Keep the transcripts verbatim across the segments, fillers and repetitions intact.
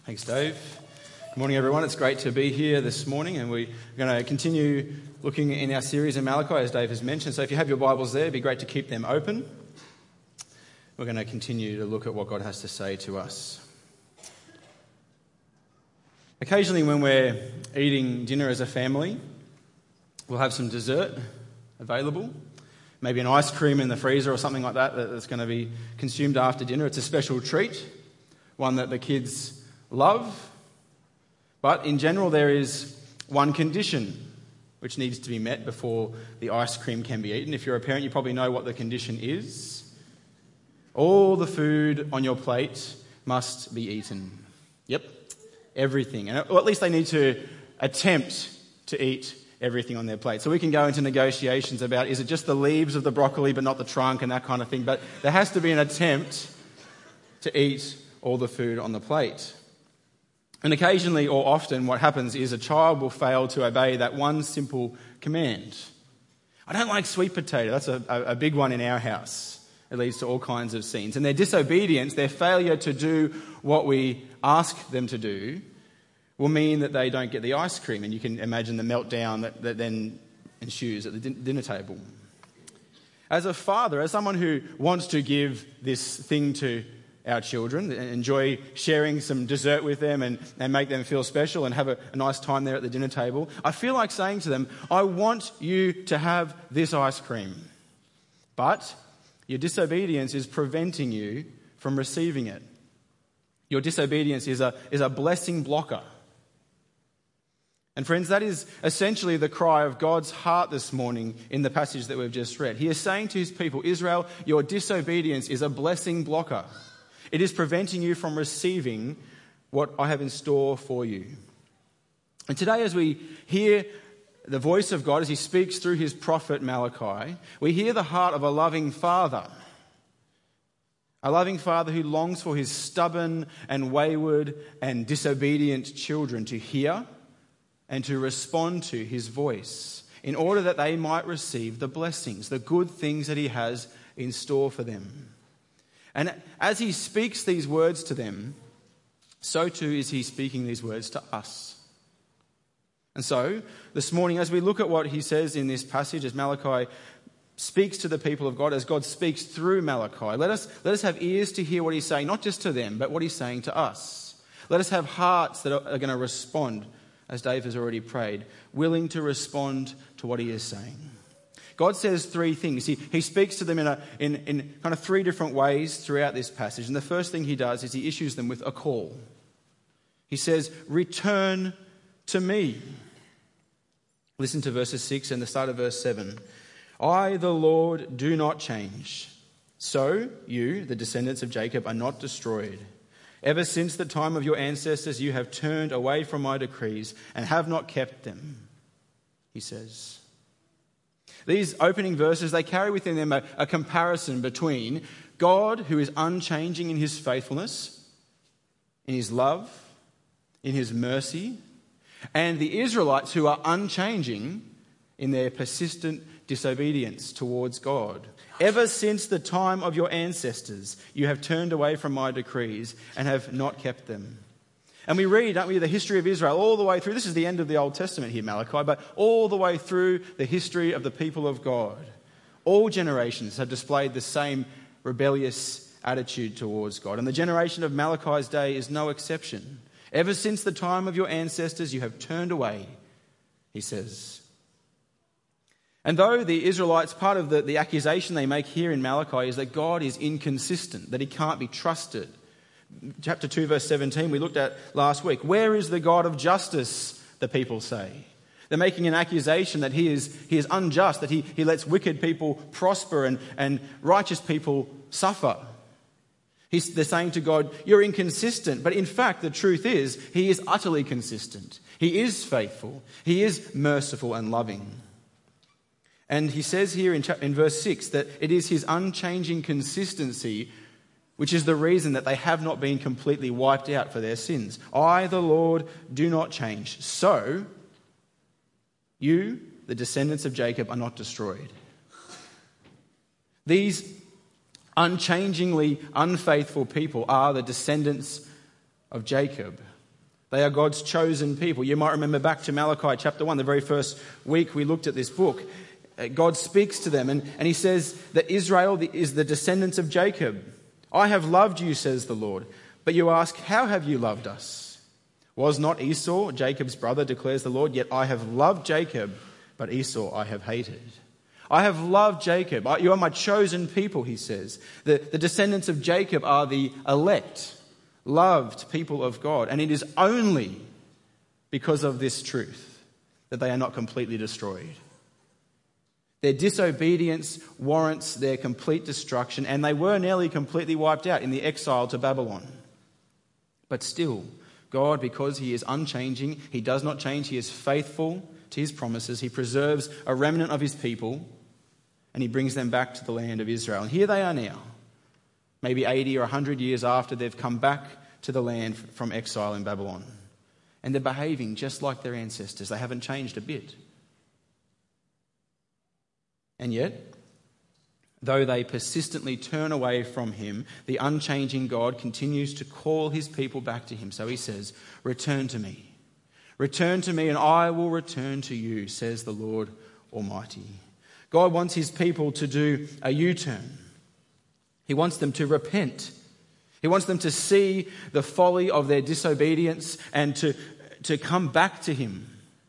Thanks, Dave. Good morning, everyone. It's great to be here this morning, and we're going to continue looking in our series in Malachi, as Dave has mentioned. So if you have your Bibles there, it'd be great to keep them open. We're going to continue to look at what God has to say to us. Occasionally, when we're eating dinner as a family, we'll have some dessert available. Maybe an ice cream in the freezer or something like that that's going to be consumed after dinner. It's a special treat, one that the kids love. But in general, there is one condition which needs to be met before the ice cream can be eaten. If you're a parent, you probably know what the condition is. All the food on your plate must be eaten. Yep, everything. And, or at least they need to attempt to eat everything on their plate. So we can go into negotiations about, is it just the leaves of the broccoli but not the trunk and that kind of thing. But there has to be an attempt to eat all the food on the plate. And occasionally or often what happens is a child will fail to obey that one simple command. I don't like sweet potato. That's a, a, a big one in our house. It leads to all kinds of scenes. And their disobedience, their failure to do what we ask them to do, will mean that they don't get the ice cream. And you can imagine the meltdown that, that then ensues at the din- dinner table. As a father, as someone who wants to give this thing to our children, enjoy sharing some dessert with them and, and make them feel special and have a, a nice time there at the dinner table, I feel like saying to them, I want you to have this ice cream, but your disobedience is preventing you from receiving it. Your disobedience is a, is a blessing blocker. And friends, that is essentially the cry of God's heart this morning in the passage that we've just read. He is saying to his people, Israel, your disobedience is a blessing blocker. It is preventing you from receiving what I have in store for you. And today, as we hear the voice of God as he speaks through his prophet Malachi, we hear the heart of a loving father. A loving father who longs for his stubborn and wayward and disobedient children to hear and to respond to his voice in order that they might receive the blessings, the good things that he has in store for them. And as he speaks these words to them, so too is he speaking these words to us. And so, this morning, as we look at what he says in this passage, as Malachi speaks to the people of God, as God speaks through Malachi, let us, let us have ears to hear what he's saying, not just to them, but what he's saying to us. Let us have hearts that are, are going to respond, as Dave has already prayed, willing to respond to what he is saying. God says three things. He, he speaks to them in, a, in, in kind of three different ways throughout this passage. And the first thing he does is he issues them with a call. He says, return to me. Listen to verses six and the start of verse seven. I, the Lord, do not change. So you, the descendants of Jacob, are not destroyed. Ever since the time of your ancestors, you have turned away from my decrees and have not kept them, he says. These opening verses, they carry within them a, a comparison between God, who is unchanging in his faithfulness, in his love, in his mercy, and the Israelites who are unchanging in their persistent disobedience towards God. Ever since the time of your ancestors, you have turned away from my decrees and have not kept them. And we read, don't we, the history of Israel all the way through. This is the end of the Old Testament here, Malachi, but all the way through the history of the people of God. All generations have displayed the same rebellious attitude towards God. And the generation of Malachi's day is no exception. Ever since the time of your ancestors, you have turned away, he says. And though the Israelites, part of the, the accusation they make here in Malachi is that God is inconsistent, that he can't be trusted. Chapter two, verse seventeen, we looked at last week. Where is the God of justice, the people say? They're making an accusation that he is, he is unjust, that he, he lets wicked people prosper and, and righteous people suffer. He's, they're saying to God, you're inconsistent. But in fact, the truth is, he is utterly consistent. He is faithful. He is merciful and loving. And he says here in, in verse six that it is his unchanging consistency which is the reason that they have not been completely wiped out for their sins. I, the Lord, do not change. So, you, the descendants of Jacob, are not destroyed. These unchangingly unfaithful people are the descendants of Jacob. They are God's chosen people. You might remember back to Malachi chapter one, the very first week we looked at this book. God speaks to them and, and he says that Israel is the descendants of Jacob. I have loved you, says the Lord. But you ask, how have you loved us? Was not Esau Jacob's brother, declares the Lord? Yet I have loved Jacob, but Esau I have hated. I have loved Jacob. You are my chosen people, he says. The, the descendants of Jacob are the elect, loved people of God. And it is only because of this truth that they are not completely destroyed. Their disobedience warrants their complete destruction, and they were nearly completely wiped out in the exile to Babylon. But still, God, because he is unchanging, he does not change, he is faithful to his promises. He preserves a remnant of his people, and he brings them back to the land of Israel. And here they are now, maybe eighty or one hundred years after they've come back to the land from exile in Babylon. And they're behaving just like their ancestors. They haven't changed a bit. And yet, though they persistently turn away from him, the unchanging God continues to call his people back to him. So he says, return to me. Return to me and I will return to you, says the Lord Almighty. God wants his people to do a U-turn. He wants them to repent. He wants them to see the folly of their disobedience and to, to come back to him.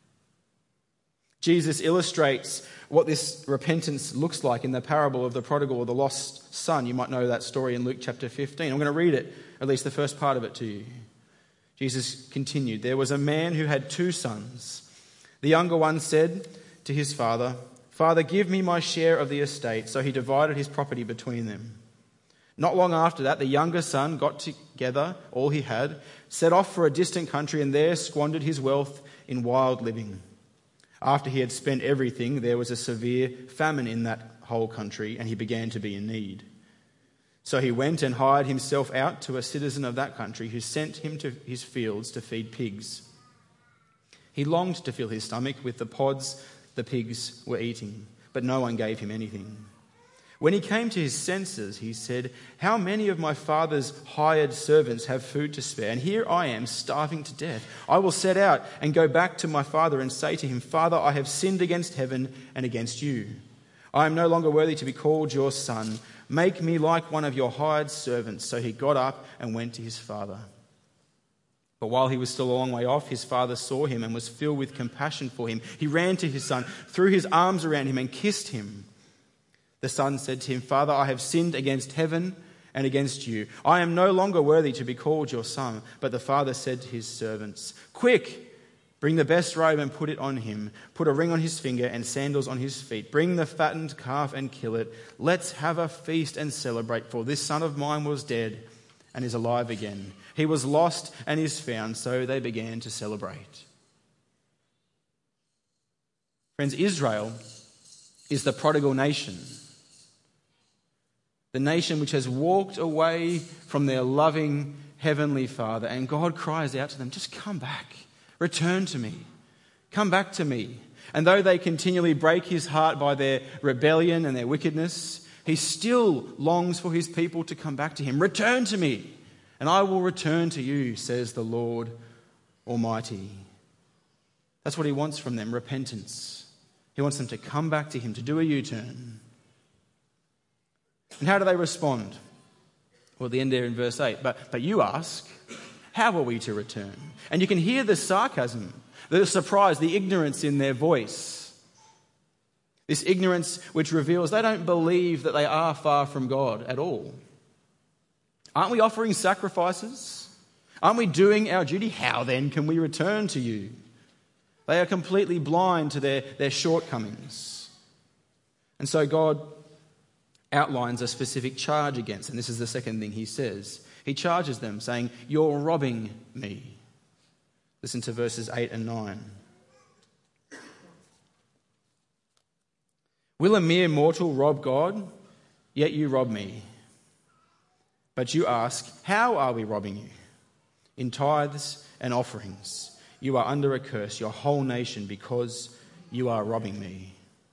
Jesus illustrates what this repentance looks like in the parable of the prodigal or the lost son. You might know that story in Luke chapter fifteen. I'm going to read it, at least the first part of it to you. Jesus continued, there was a man who had two sons. The younger one said to his father, Father, give me my share of the estate. So he divided his property between them. Not long after that, the younger son got together all he had, set off for a distant country, and there squandered his wealth in wild living. After he had spent everything, there was a severe famine in that whole country, and he began to be in need. So he went and hired himself out to a citizen of that country who sent him to his fields to feed pigs. He longed to fill his stomach with the pods the pigs were eating, but no one gave him anything. When he came to his senses, he said, how many of my father's hired servants have food to spare? And here I am, starving to death. I will set out and go back to my father and say to him, Father, I have sinned against heaven and against you. I am no longer worthy to be called your son. Make me like one of your hired servants. So he got up and went to his father. But while he was still a long way off, his father saw him and was filled with compassion for him. He ran to his son, threw his arms around him and kissed him. The son said to him, Father, I have sinned against heaven and against you. I am no longer worthy to be called your son. But the father said to his servants, quick, bring the best robe and put it on him. Put a ring on his finger and sandals on his feet. Bring the fattened calf and kill it. Let's have a feast and celebrate, for this son of mine was dead and is alive again. He was lost and is found. So they began to celebrate. Friends, Israel is the prodigal nation. The nation which has walked away from their loving heavenly Father. And God cries out to them, just come back. Return to me. Come back to me. And though they continually break his heart by their rebellion and their wickedness, he still longs for his people to come back to him. Return to me, and I will return to you, says the Lord Almighty. That's what he wants from them, repentance. He wants them to come back to him, to do a U-turn. And how do they respond? Well, the end there in verse eight. But, but you ask, how are we to return? And you can hear the sarcasm, the surprise, the ignorance in their voice. This ignorance which reveals they don't believe that they are far from God at all. Aren't we offering sacrifices? Aren't we doing our duty? How then can we return to you? They are completely blind to their, their shortcomings. And so God outlines a specific charge against, and this is the second thing he says. He charges them, saying, you're robbing me. Listen to verses eight and nine. Will a mere mortal rob God? Yet you rob me. But you ask, how are we robbing you? In tithes and offerings. You are under a curse, your whole nation, because you are robbing me.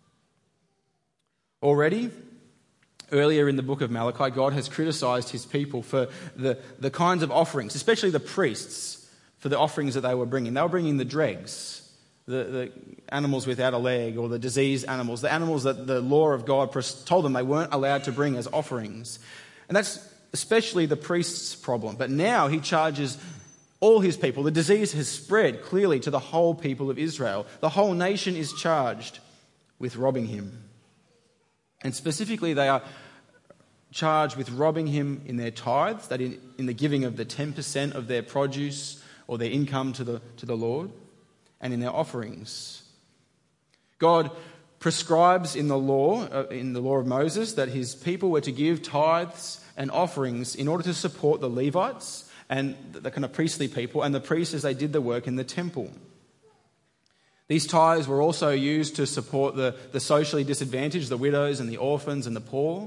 Already, earlier in the book of Malachi, God has criticised his people for the, the kinds of offerings, especially the priests, for the offerings that they were bringing. They were bringing the dregs, the, the animals without a leg, or the diseased animals, the animals that the law of God told them they weren't allowed to bring as offerings. And that's especially the priest's problem. But now he charges all his people. The disease has spread clearly to the whole people of Israel. The whole nation is charged with robbing him. And specifically, they are charged with robbing him in their tithes, that in, in the giving of the ten percent of their produce or their income to the, to the Lord, and in their offerings. God prescribes in the law, uh, in the law of Moses, that his people were to give tithes and offerings in order to support the Levites and the kind of priestly people, and the priests as they did the work in the temple. These tithes were also used to support the, the socially disadvantaged, the widows and the orphans and the poor.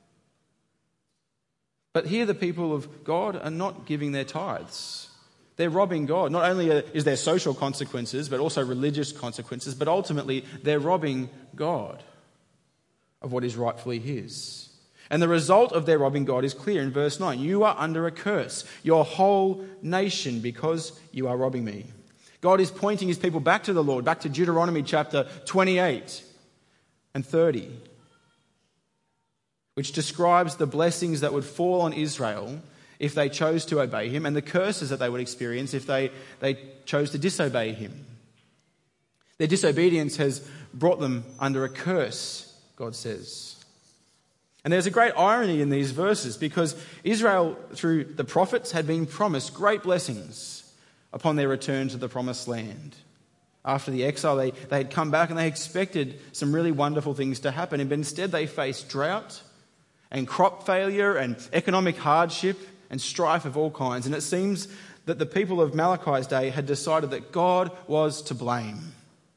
But here the people of God are not giving their tithes. They're robbing God. Not only is there social consequences, but also religious consequences, but ultimately they're robbing God of what is rightfully his. And the result of their robbing God is clear in verse nine. You are under a curse, your whole nation, because you are robbing me. God is pointing his people back to the Lord, back to Deuteronomy chapter twenty-eight and thirty, which describes the blessings that would fall on Israel if they chose to obey him, and the curses that they would experience if they, they chose to disobey him. Their disobedience has brought them under a curse, God says. And there's a great irony in these verses, because Israel, through the prophets, had been promised great blessings upon their return to the promised land. After the exile, they, they had come back and they expected some really wonderful things to happen. But instead, they faced drought and crop failure and economic hardship and strife of all kinds. And it seems that the people of Malachi's day had decided that God was to blame.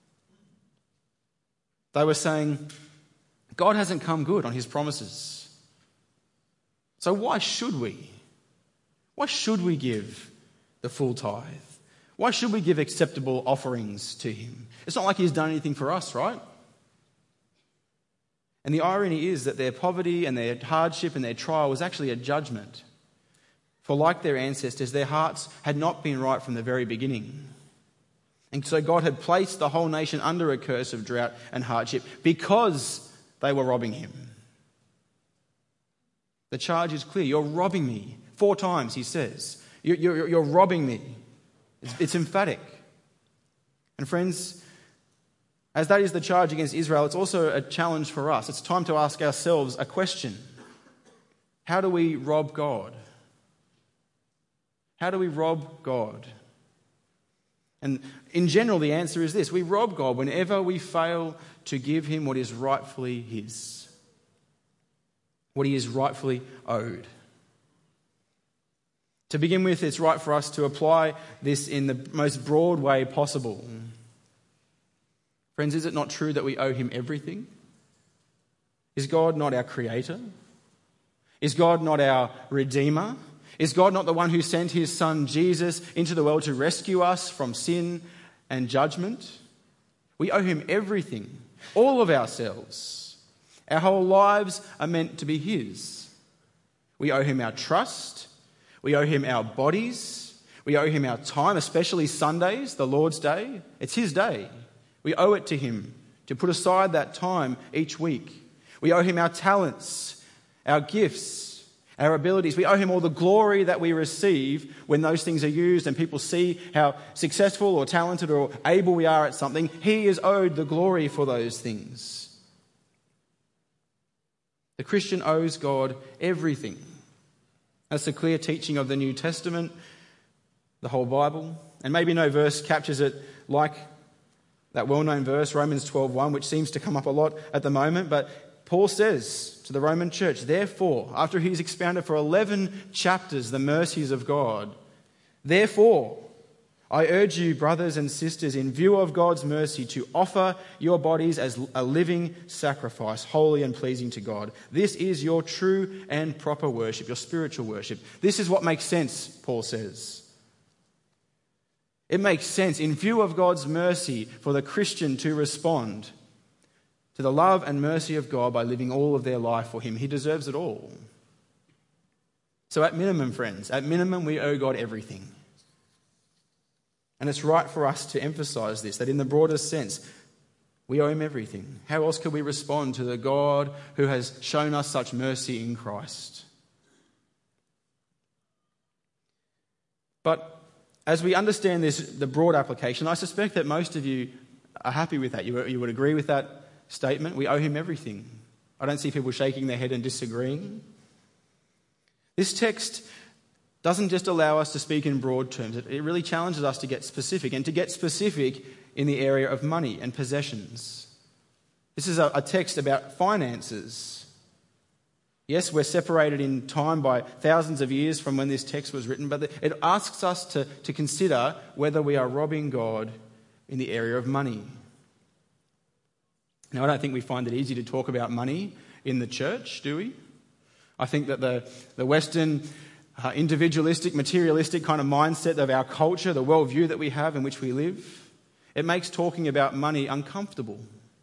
They were saying, God hasn't come good on his promises. So why should we? Why should we give the full tithe? Why should we give acceptable offerings to him? It's not like he's done anything for us, right? And the irony is that their poverty and their hardship and their trial was actually a judgment. For like their ancestors, their hearts had not been right from the very beginning. And so God had placed the whole nation under a curse of drought and hardship because they were robbing him. The charge is clear. You're robbing me. Four times he says. You're, you're, you're robbing me. It's, it's emphatic. And friends, as that is the charge against Israel, it's also a challenge for us. It's time to ask ourselves a question. How do we rob God? How do we rob God? And in general, the answer is this. We rob God whenever we fail to give him what is rightfully his, what he is rightfully owed. To begin with, it's right for us to apply this in the most broad way possible. Friends, is it not true that we owe him everything? Is God not our creator? Is God not our redeemer? Is God not the one who sent his son Jesus into the world to rescue us from sin and judgment? We owe him everything, all of ourselves. Our whole lives are meant to be his. We owe him our trust. We owe him our bodies. We owe him our time, especially Sundays, the Lord's Day. It's his day. We owe it to him to put aside that time each week. We owe him our talents, our gifts, our abilities. We owe him all the glory that we receive when those things are used and people see how successful or talented or able we are at something. He is owed the glory for those things. The Christian owes God everything. That's the clear teaching of the New Testament, the whole Bible. And maybe no verse captures it like that well-known verse, Romans twelve one, which seems to come up a lot at the moment, but Paul says to the Roman church, therefore, after he's expounded for eleven chapters the mercies of God, therefore, I urge you, brothers and sisters, in view of God's mercy, to offer your bodies as a living sacrifice, holy and pleasing to God. This is your true and proper worship, your spiritual worship. This is what makes sense, Paul says. It makes sense, in view of God's mercy, for the Christian to respond to the love and mercy of God by living all of their life for him. He deserves it all. So at minimum, friends, at minimum, we owe God everything. And it's right for us to emphasize this, that in the broadest sense, we owe him everything. How else could we respond to the God who has shown us such mercy in Christ? But as we understand this, the broad application, I suspect that most of you are happy with that. You, you would agree with that statement. We owe him everything. I don't see people shaking their head and disagreeing. This text doesn't just allow us to speak in broad terms. It, it really challenges us to get specific, and to get specific in the area of money and possessions. This is a, a text about finances. Yes, we're separated in time by thousands of years from when this text was written, but it asks us to, to consider whether we are robbing God in the area of money. Now, I don't think we find it easy to talk about money in the church, do we? I think that the, the Western uh, individualistic, materialistic kind of mindset of our culture, the worldview that we have in which we live, it makes talking about money uncomfortable.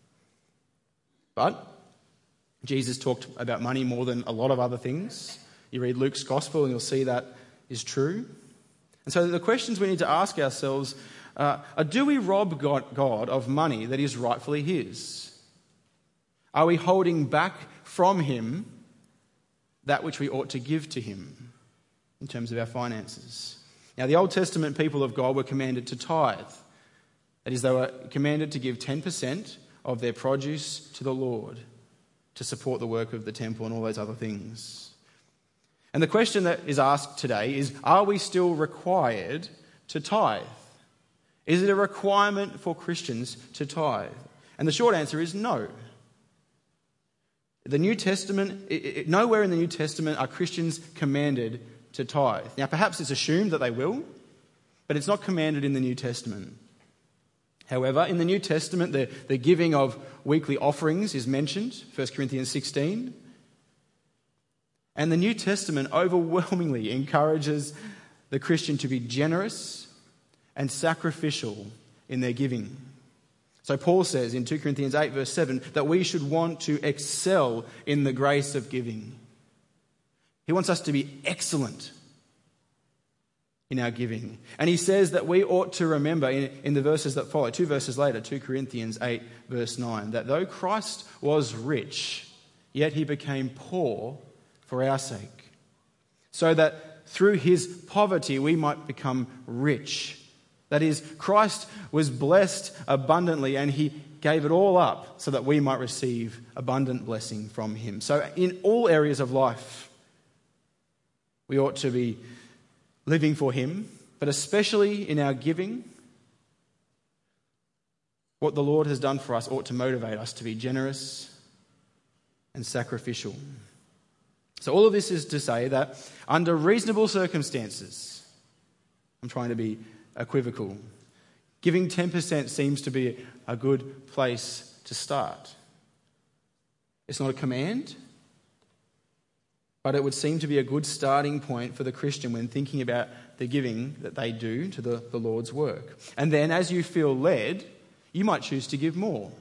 But Jesus talked about money more than a lot of other things. You read Luke's gospel and you'll see that is true. And so the questions we need to ask ourselves uh, are, do we rob God, God of money that is rightfully his? Are we holding back from him that which we ought to give to him in terms of our finances? Now, the Old Testament people of God were commanded to tithe. That is, they were commanded to give ten percent of their produce to the Lord to support the work of the temple and all those other things. And the question that is asked today is, are we still required to tithe? Is it a requirement for Christians to tithe? And the short answer is no. The New Testament, it, it, nowhere in the New Testament are Christians commanded to tithe. Now, perhaps it's assumed that they will, but it's not commanded in the New Testament. However, in the New Testament, the, the giving of weekly offerings is mentioned, First Corinthians sixteen. And the New Testament overwhelmingly encourages the Christian to be generous and sacrificial in their giving. So Paul says in Second Corinthians eight verse seven that we should want to excel in the grace of giving. He wants us to be excellent in our giving. And he says that we ought to remember in, in the verses that follow, two verses later, Second Corinthians eight verse nine, that though Christ was rich, yet he became poor for our sake, so that through his poverty we might become rich. That is, Christ was blessed abundantly and he gave it all up so that we might receive abundant blessing from him. So in all areas of life, we ought to be living for him, but especially in our giving, what the Lord has done for us ought to motivate us to be generous and sacrificial. So all of this is to say that under reasonable circumstances, I'm trying to be equivocal, giving ten percent seems to be a good place to start. It's not a command, but it would seem to be a good starting point for the Christian when thinking about the giving that they do to the, the Lord's work. And then as you feel led, you might choose to give more.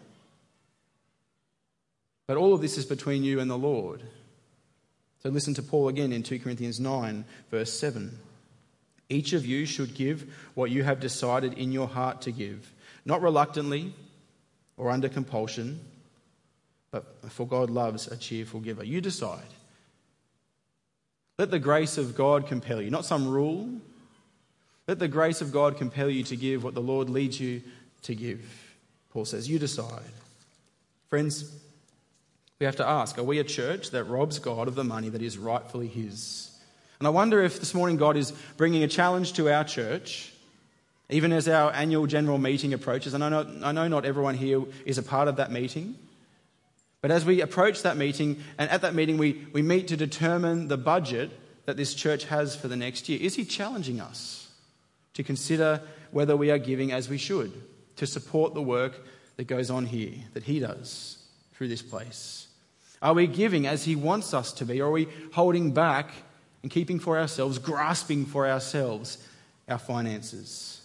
But all of this is between you and the Lord. So listen to Paul again in Second Corinthians nine verse seven. Each of you should give what you have decided in your heart to give, not reluctantly or under compulsion, but for God loves a cheerful giver. You decide. Let the grace of God compel you, not some rule. Let the grace of God compel you to give what the Lord leads you to give. Paul says, you decide. Friends, we have to ask, are we a church that robs God of the money that is rightfully his? And I wonder if this morning God is bringing a challenge to our church, even as our annual general meeting approaches. And I know, I know not everyone here is a part of that meeting. But as we approach that meeting, and at that meeting we, we meet to determine the budget that this church has for the next year, is he challenging us to consider whether we are giving as we should, to support the work that goes on here, that he does through this place? Are we giving as he wants us to be, or are we holding back and keeping for ourselves, grasping for ourselves our finances?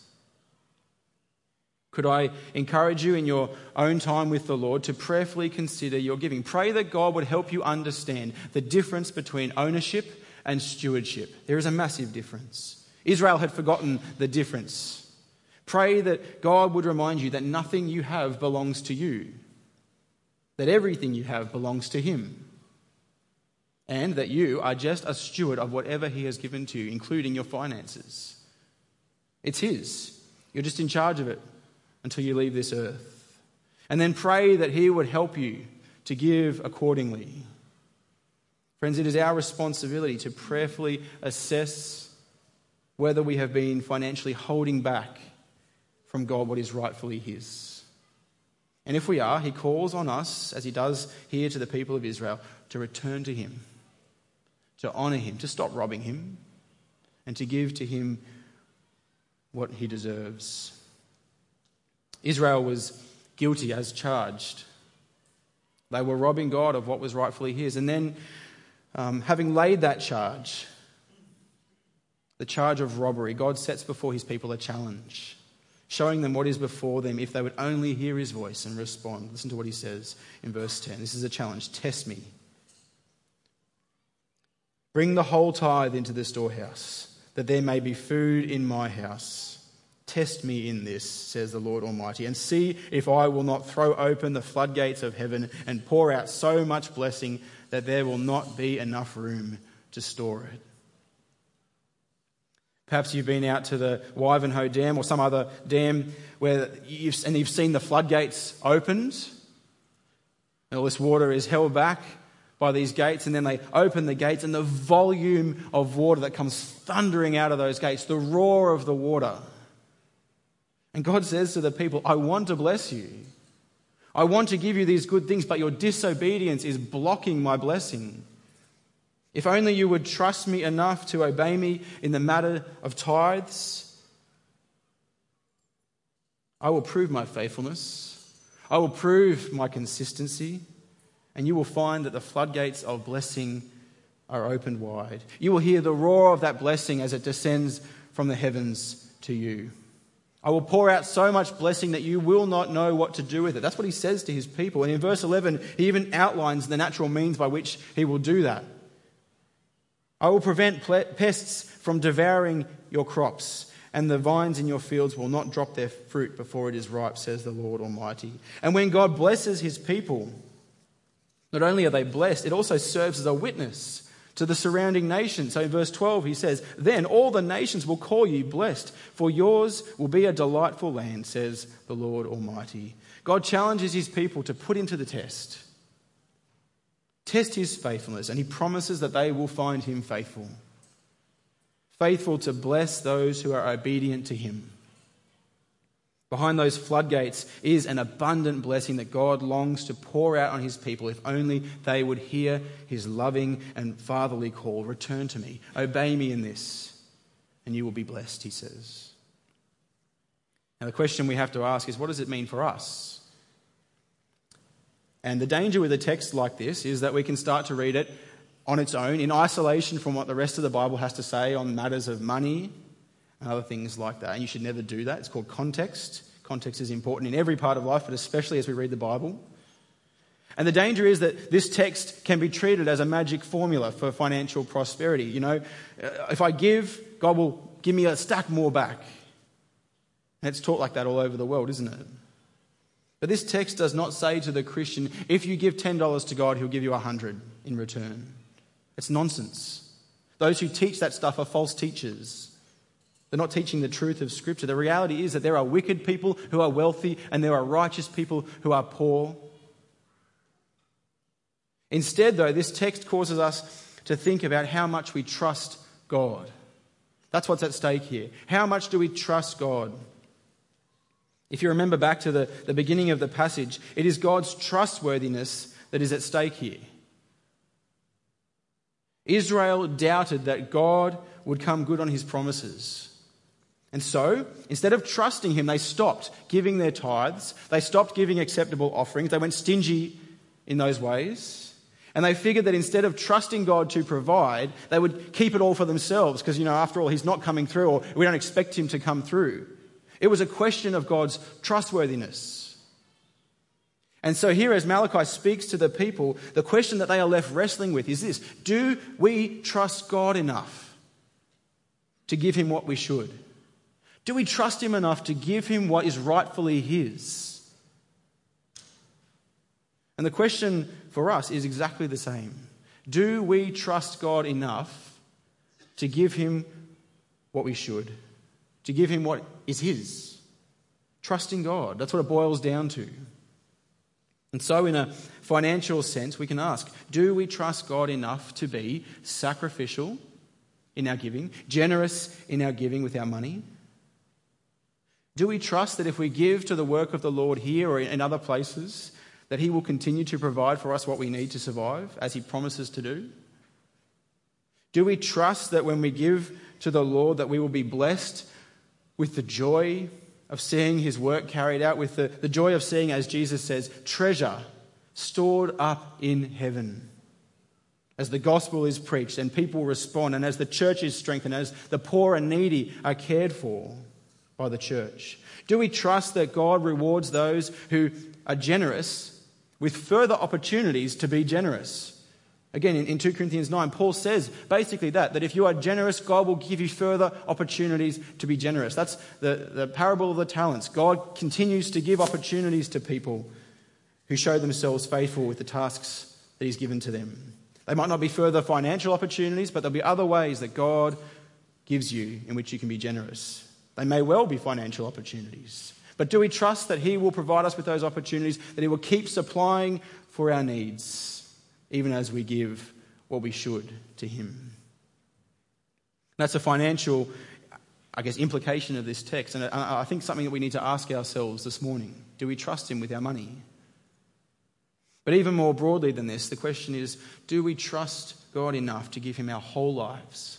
Could I encourage you in your own time with the Lord to prayerfully consider your giving? Pray that God would help you understand the difference between ownership and stewardship. There is a massive difference. Israel had forgotten the difference. Pray that God would remind you that nothing you have belongs to you, that everything you have belongs to him, and that you are just a steward of whatever he has given to you, including your finances. It's his. You're just in charge of it until you leave this earth. And then pray that he would help you to give accordingly. Friends, it is our responsibility to prayerfully assess whether we have been financially holding back from God what is rightfully his. And if we are, he calls on us, as he does here to the people of Israel, to return to him, to honour him, to stop robbing him, and to give to him what he deserves. Israel was guilty as charged. They were robbing God of what was rightfully his. And then, um, having laid that charge, the charge of robbery, God sets before his people a challenge, showing them what is before them if they would only hear his voice and respond. Listen to what he says in verse ten. This is a challenge. Test me. Bring the whole tithe into the storehouse, that there may be food in my house. Test me in this, says the Lord Almighty, and see if I will not throw open the floodgates of heaven and pour out so much blessing that there will not be enough room to store it. Perhaps you've been out to the Wivenhoe Dam or some other dam where you've, and you've seen the floodgates opened, and all this water is held back by these gates, and then they open the gates, and the volume of water that comes thundering out of those gates, the roar of the water. And God says to the people, I want to bless you. I want to give you these good things, but your disobedience is blocking my blessing. If only you would trust me enough to obey me in the matter of tithes, I will prove my faithfulness. I will prove my consistency, and you will find that the floodgates of blessing are opened wide. You will hear the roar of that blessing as it descends from the heavens to you. I will pour out so much blessing that you will not know what to do with it. That's what he says to his people. And in verse eleven, he even outlines the natural means by which he will do that. I will prevent pests from devouring your crops, and the vines in your fields will not drop their fruit before it is ripe, says the Lord Almighty. And when God blesses his people, not only are they blessed, it also serves as a witness to the surrounding nations. So in verse twelve he says, then all the nations will call you blessed, for yours will be a delightful land, says the Lord Almighty. God challenges his people to put him to the test. Test his faithfulness, and he promises that they will find him faithful. Faithful to bless those who are obedient to him. Behind those floodgates is an abundant blessing that God longs to pour out on his people if only they would hear his loving and fatherly call. Return to me, obey me in this, and you will be blessed, he says. Now the question we have to ask is, what does it mean for us? And the danger with a text like this is that we can start to read it on its own, in isolation from what the rest of the Bible has to say on matters of money and other things like that. And you should never do that. It's called context. Context is important in every part of life, but especially as we read the Bible. And the danger is that this text can be treated as a magic formula for financial prosperity. You know, if I give, God will give me a stack more back. And it's taught like that all over the world, isn't it? But this text does not say to the Christian, if you give ten dollars to God, he'll give you one hundred in return. It's nonsense. Those who teach that stuff are false teachers. They're not teaching the truth of Scripture. The reality is that there are wicked people who are wealthy and there are righteous people who are poor. Instead, though, this text causes us to think about how much we trust God. That's what's at stake here. How much do we trust God? If you remember back to the, the beginning of the passage, it is God's trustworthiness that is at stake here. Israel doubted that God would come good on his promises. And so, instead of trusting him, they stopped giving their tithes. They stopped giving acceptable offerings. They went stingy in those ways. And they figured that instead of trusting God to provide, they would keep it all for themselves because, you know, after all, he's not coming through, or we don't expect him to come through. It was a question of God's trustworthiness. And so here, as Malachi speaks to the people, the question that they are left wrestling with is this: do we trust God enough to give him what we should? Do we trust him enough to give him what is rightfully his? And the question for us is exactly the same. Do we trust God enough to give him what we should? To give him what is his? Trusting God. That's what it boils down to. And so in a financial sense, we can ask, do we trust God enough to be sacrificial in our giving, generous in our giving with our money? Do we trust that if we give to the work of the Lord here or in other places, that he will continue to provide for us what we need to survive, as he promises to do? Do we trust that when we give to the Lord that we will be blessed with the joy of seeing his work carried out, with the, the joy of seeing, as Jesus says, treasure stored up in heaven? As the gospel is preached and people respond, and as the church is strengthened, as the poor and needy are cared for by the church? Do we trust that God rewards those who are generous with further opportunities to be generous? Again, in, in two Corinthians nine, Paul says basically that, that if you are generous, God will give you further opportunities to be generous. That's the, the parable of the talents. God continues to give opportunities to people who show themselves faithful with the tasks that he's given to them. They might not be further financial opportunities, but there'll be other ways that God gives you in which you can be generous. They may well be financial opportunities. But do we trust that he will provide us with those opportunities, that he will keep supplying for our needs, even as we give what we should to him? That's a financial, I guess, implication of this text. And I think something that we need to ask ourselves this morning. Do we trust him with our money? But even more broadly than this, the question is, do we trust God enough to give him our whole lives?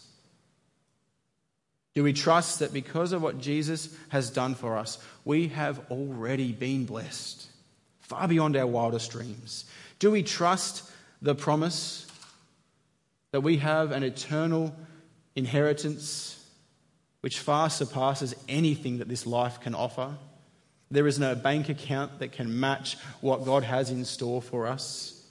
Do we trust that because of what Jesus has done for us, we have already been blessed, far beyond our wildest dreams? Do we trust the promise that we have an eternal inheritance which far surpasses anything that this life can offer? There is no bank account that can match what God has in store for us.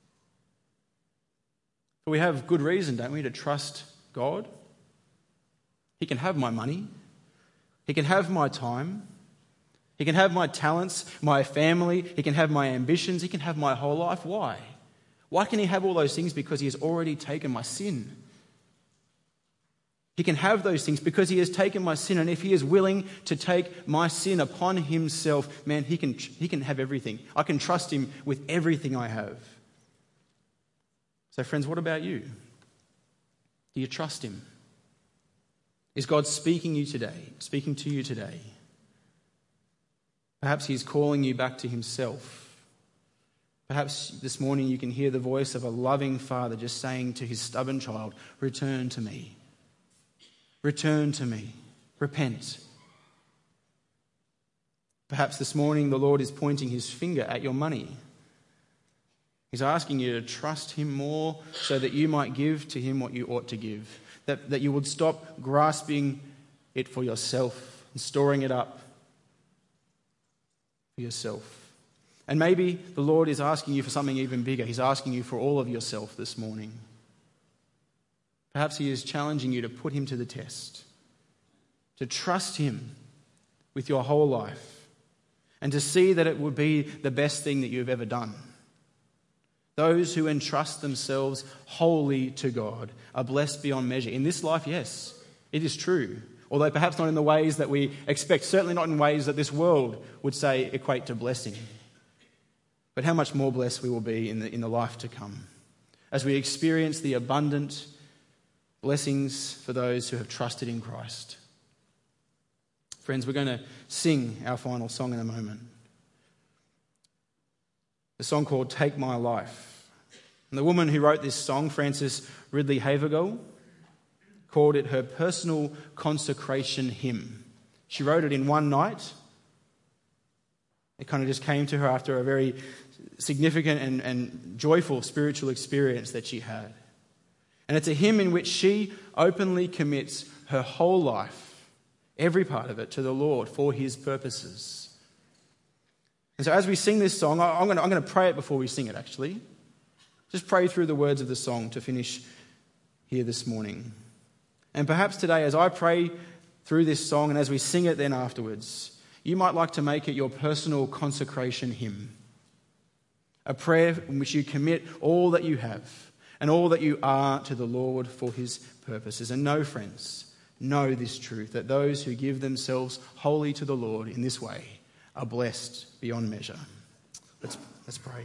But we have good reason, don't we, to trust God? He can have my money. He can have my time. He can have my talents, my family. He can have my ambitions. He can have my whole life. Why? Why can he have all those things? Because he has already taken my sin. He can have those things because he has taken my sin. And if he is willing to take my sin upon himself, man, he can, he can have everything. I can trust him with everything I have. So friends, what about you? Do you trust him? Is God speaking you today, speaking to you today? Perhaps he's calling you back to himself. Perhaps this morning you can hear the voice of a loving father just saying to his stubborn child, return to me. Return to me. Repent. Perhaps this morning the Lord is pointing his finger at your money. He's asking you to trust him more so that you might give to him what you ought to give. That, that you would stop grasping it for yourself and storing it up for yourself. And maybe the Lord is asking you for something even bigger. He's asking you for all of yourself this morning. Perhaps he is challenging you to put him to the test, to trust him with your whole life, and to see that it would be the best thing that you've ever done. Those who entrust themselves wholly to God are blessed beyond measure. In this life, yes, it is true. Although perhaps not in the ways that we expect, certainly not in ways that this world would say equate to blessing. But how much more blessed we will be in the, in the life to come as we experience the abundant blessings for those who have trusted in Christ. Friends, we're going to sing our final song in a moment. A song called Take My Life. And the woman who wrote this song, Frances Ridley Havergal, called it her personal consecration hymn. She wrote it in one night. It kind of just came to her after a very significant and, and joyful spiritual experience that she had. And it's a hymn in which she openly commits her whole life, every part of it, to the Lord for his purposes. And so as we sing this song, I'm going, to, I'm going to pray it before we sing it, actually. Just pray through the words of the song to finish here this morning. And perhaps today, as I pray through this song, and as we sing it then afterwards, you might like to make it your personal consecration hymn. A prayer in which you commit all that you have and all that you are to the Lord for his purposes. And know, friends, know this truth, that those who give themselves wholly to the Lord in this way are blessed beyond measure. Let's, let's pray.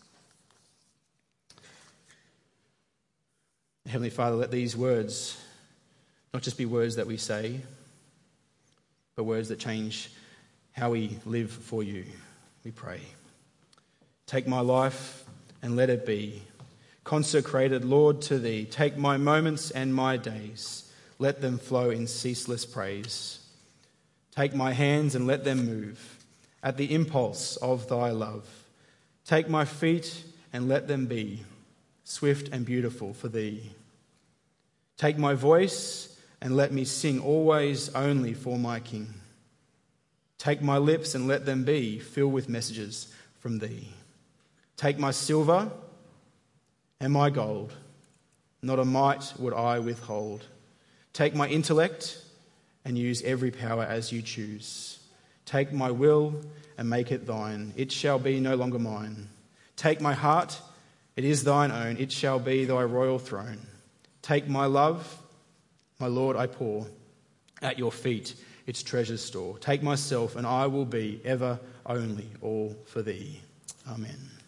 Heavenly Father, let these words not just be words that we say, but words that change how we live for you, we pray. Take my life and let it be consecrated, Lord, to thee. Take my moments and my days. Let them flow in ceaseless praise. Take my hands and let them move at the impulse of thy love. Take my feet and let them be swift and beautiful for thee. Take my voice and let me sing always only for my King. Take my lips and let them be filled with messages from thee. Take my silver and my gold, not a mite would I withhold. Take my intellect and use every power as you choose. Take my will and make it thine. It shall be no longer mine. Take my heart, it is thine own. It shall be thy royal throne. Take my love, my Lord, I pour at your feet its treasures store. Take myself and I will be ever only all for thee. Amen.